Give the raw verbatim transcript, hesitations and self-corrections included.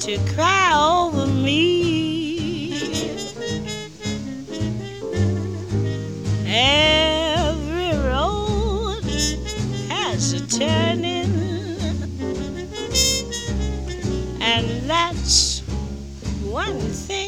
to cry over me. Every road has a turning, and that's one thing